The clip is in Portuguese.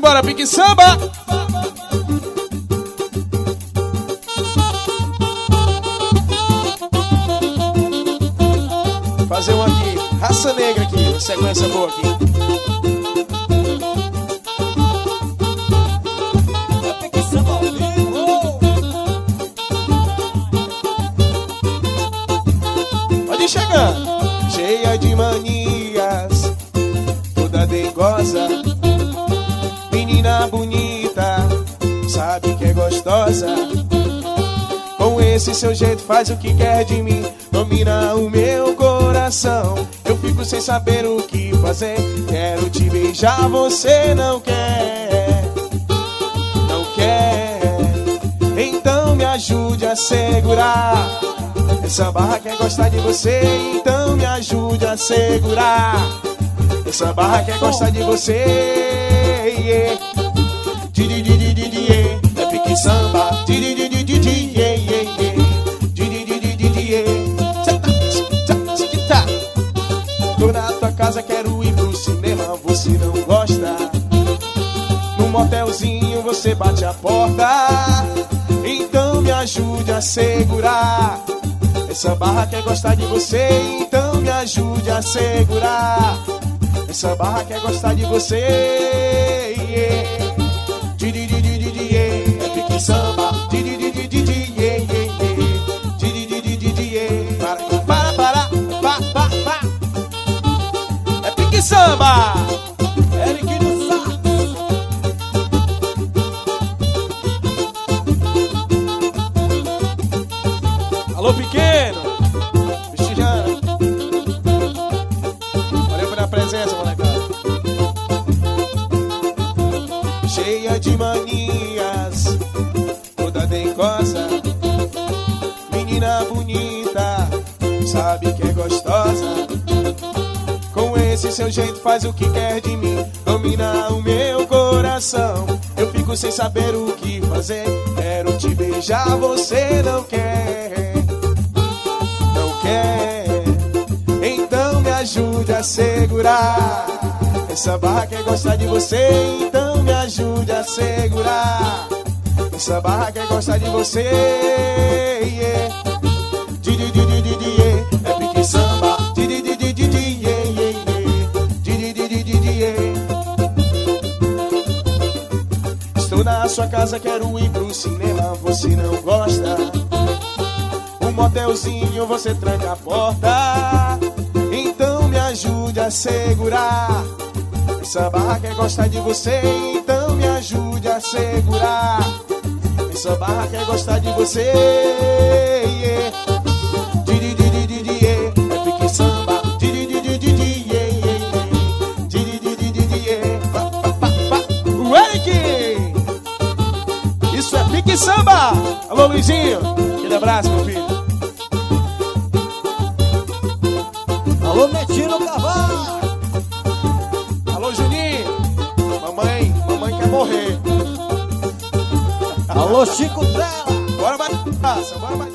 Simbora, pique samba. Fazer um aqui, raça negra aqui, sequência boa aqui. Pode ir chegando. Cheia de manias, toda dengosa, menina bonita, sabe que é gostosa. Com esse seu jeito faz o que quer de mim, domina o meu coração. Eu fico sem saber o que fazer, quero te beijar, você não quer, não quer. Então me ajude a segurar essa barra, quer gostar de você, então me ajude a segurar essa barra, quer gostar de você, yeah. É pique samba, tô na tua casa, quero ir pro cinema, você não gosta. No motelzinho você bate a porta, então me ajude a segurar essa barra, quer gostar de você, então me ajude a segurar essa barra, quer gostar de você, yeah. É pique samba, para. É pique samba, Eric no sax. Alô, pequeno, Vistijana, valeu pela presença, molecada. Cheia de manias, toda dengosa, menina bonita, sabe que é gostosa. Com esse seu jeito faz o que quer de mim, domina o meu coração. Eu fico sem saber o que fazer, quero te beijar, você não quer, não quer. Então me ajude a segurar essa barra, quer gostar de você, então me ajude a segurar essa barra, quer gostar de você, yeah. É pique samba, estou na sua casa, quero ir pro cinema, você não gosta. Um motelzinho você tranca a porta, então me ajude a segurar essa barra, quer gostar de você, então me ajude a segurar essa barra, quer gostar de você, yeah. É pique samba, o Eric, isso é pique samba. Alô, Luizinho, aquele abraço, meu filho. Alô, Netino Cavalo. Alô, Juninho, mamãe quer morrer. Alô, Chico Trela. Bora mais, bora mais.